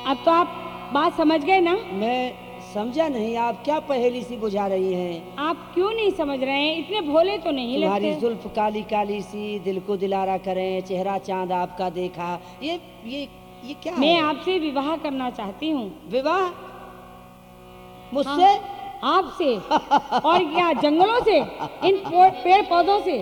अब तो आप बात समझ गए ना? मैं समझा नहीं, आप क्या पहेली सी बुझा रही हैं? आप क्यों नहीं समझ रहे हैं? इतने भोले तो नहीं तुम्हारी लगते। जुल्फ काली काली सी, दिल को दिलारा करें, चेहरा चांद आपका देखा, ये क्या मैं है? आपसे विवाह करना चाहती हूँ। विवाह मुझसे? हाँ, आपसे। और क्या, जंगलों से, इन पेड़ पौधों से?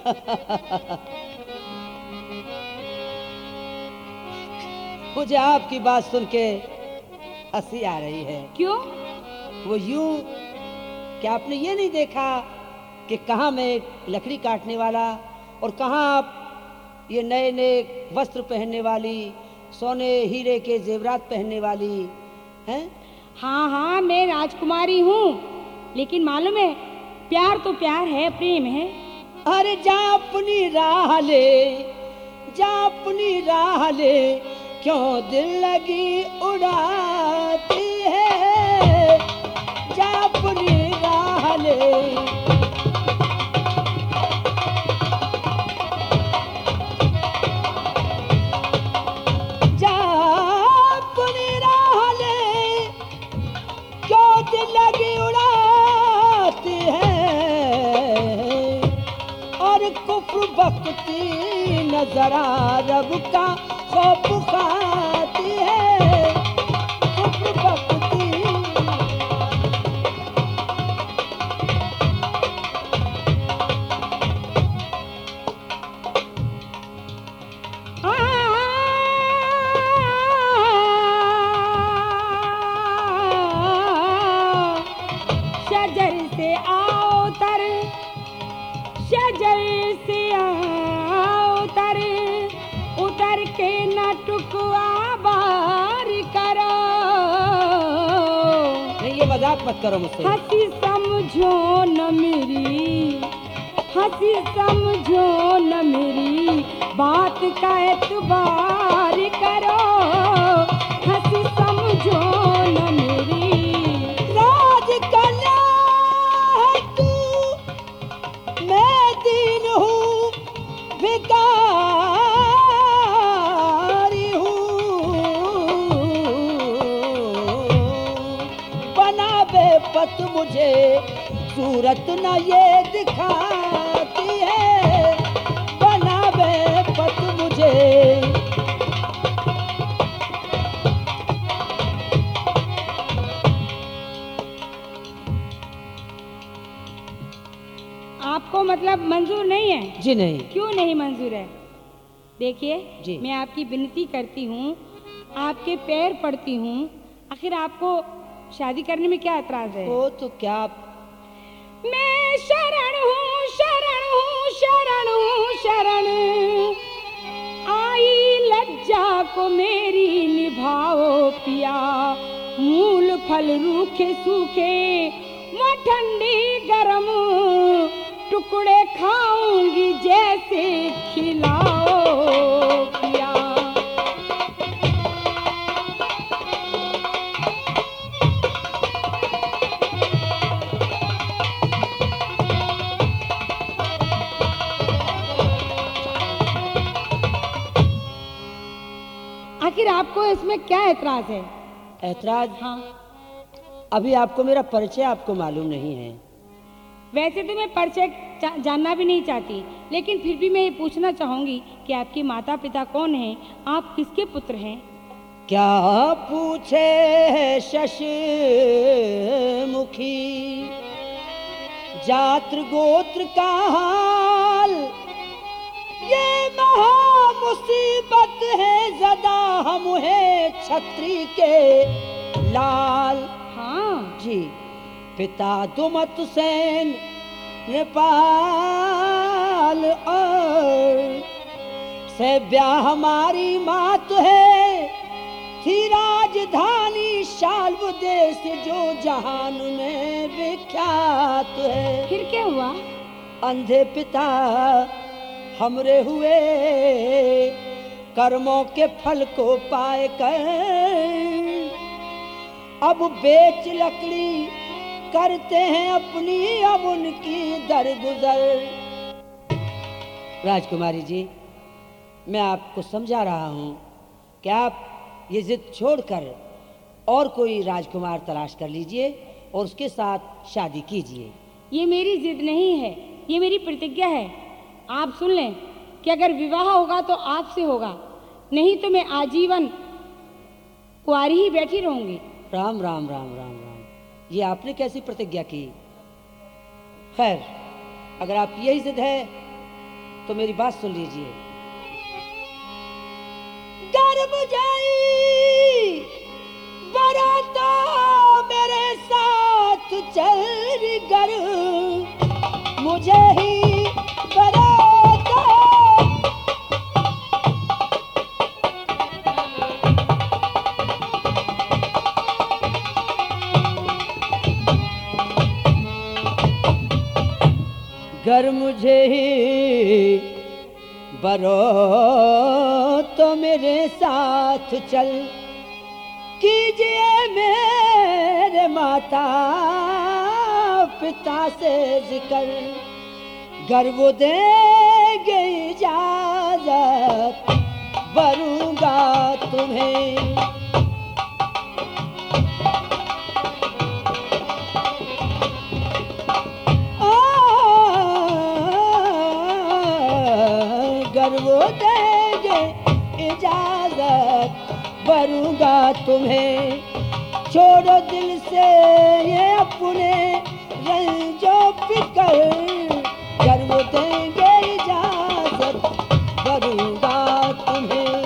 मुझे आपकी बात सुन के हंसी आ रही है। क्यों? वो यूं कि आपने ये नहीं देखा कि कहाँ मैं एक लकड़ी काटने वाला और कहाँ आप ये नए नए वस्त्र पहनने वाली, सोने हीरे के जेवरात पहनने वाली हैं? हाँ हाँ, मैं राजकुमारी हूँ, लेकिन मालूम है, प्यार तो प्यार है, प्रेम है। अरे जा अपनी राह ले, जा अपनी राह ले, क्यों दिल लगी उड़ाती है, जा अपनी राह ले। जा अपनी राह ले, क्यों दिल लगी उड़ाती है, और कुफ्र बकती नजरा रब का खौफ खाती है, कुफ्र बकती। शजर से आओ तर, शजर से आओ उतर, उतर के न टुकवा बार करो। नहीं, ये मजाक मत करो मुझसे। हंसी समझो न मेरी, हंसी समझो न मेरी, बात का एतबार करो। हंसी समझो न मेरी। राज कन्या है तू, मैं दीन हूँ, भिखारी हूँ, बना बेपत मुझे सूरत न ये दिखाती है, बना बेपत मुझे। आपको मतलब मंजूर नहीं है? जी नहीं। क्यों नहीं मंजूर है? देखिए जी। मैं आपकी विनती करती हूँ, आपके पैर पड़ती हूँ, आखिर आपको शादी करने में क्या एतराज है? वो तो क्या, मैं शरण हूँ, शरण हूँ, शरण हूँ, शरण आई लज्जा को मेरी निभाओ पिया। मूल फल रूखे सूखे, वो ठंडी गरम, टुकड़े खाऊंगी जैसे खिलाओ पिया। आखिर आपको इसमें क्या एतराज है? ऐतराज? हाँ, अभी आपको मेरा परिचय आपको मालूम नहीं है। वैसे तो मैं परिचय जानना भी नहीं चाहती, लेकिन फिर भी मैं ये पूछना चाहूंगी कि आपके माता पिता कौन हैं? आप किसके पुत्र हैं? क्या पूछे शशि मुखी, जात्र गोत्र का हाल, ये महा मुसीबत है ज़दा, हम है छत्री के लाल। हाँ जी, पिता दुमत हुसैन नेपाल, और से ब्याह हमारी मात है, थी राजधानी शाल्व देश जो जहान में विख्यात है। फिर क्या हुआ? अंधे पिता हमरे हुए, कर्मों के फल को पाए कर, अब बेच लकड़ी करते हैं अपनी, अब उनकी दरगुजर। राजकुमारी जी, मैं आपको समझा रहा हूँ कि आप ये जिद छोड़कर और कोई राजकुमार तलाश कर लीजिए और उसके साथ शादी कीजिए। ये मेरी जिद नहीं है, ये मेरी प्रतिज्ञा है। आप सुन लें कि अगर विवाह होगा तो आपसे होगा, नहीं तो मैं आजीवन कुंवारी ही बैठी रहूंगी। राम राम राम राम राम, ये आपने कैसी प्रतिज्ञा की? खैर, अगर आप यही जिद है तो मेरी बात सुन लीजिए। गर्भ जाई बराता मेरे साथ चल कर, मुझे ही बराता घर मुझे ही बरो तो मेरे साथ चल, कीजिए मेरे माता पिता से जिक्र, घर वो देंगे इजाजत बरूंगा तुम्हें। वो देंगे इजाजत बरूंगा तुम्हें, छोड़ो दिल से ये अपने रंजो फिकर, घर वो देंगे इजाजत बरूंगा तुम्हें।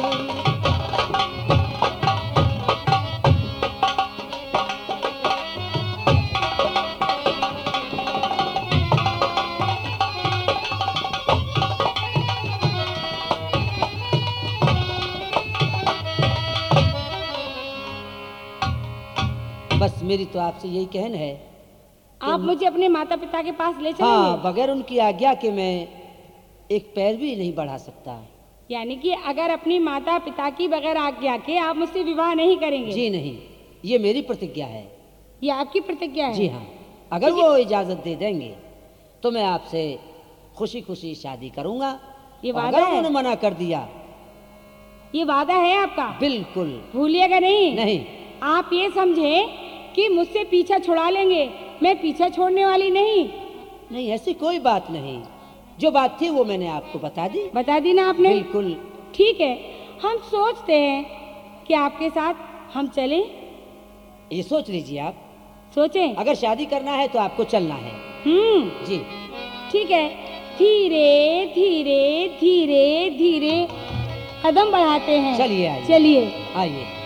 बस मेरी तो आपसे यही कहन है। आप मुझे अपने माता पिता के पास ले चलेंगे? हाँ, बगैर उनकी आज्ञा के मैं एक पैर भी नहीं बढ़ा सकता। यानी कि अगर अपनी माता पिता की बगैर आज्ञा के आप मुझसे विवाह नहीं करेंगे? जी नहीं, ये मेरी प्रतिज्ञा है। ये आपकी प्रतिज्ञा है? जी हाँ, अगर वो इजाजत दे देंगे तो मैं आपसे खुशी खुशी शादी करूंगा। ये वादा अगर है? उन्होंने मना कर दिया, ये वादा है आपका? बिल्कुल। भूलिएगा नहीं? नहीं। आप ये समझें कि मुझसे पीछा छुड़ा लेंगे, मैं पीछा छोड़ने वाली नहीं। नहीं, ऐसी कोई बात नहीं। जो बात थी वो मैंने आपको बता दी। बता दी ना आपने? बिल्कुल। ठीक है, हम सोचते हैं कि आपके साथ हम चलें। ये सोच लीजिए आप। सोचें? अगर शादी करना है तो आपको चलना है। जी ठीक है, धीरे धीरे धीरे धीरे कदम बढ़ाते हैं। चलिए, आइए। चलिए आइए।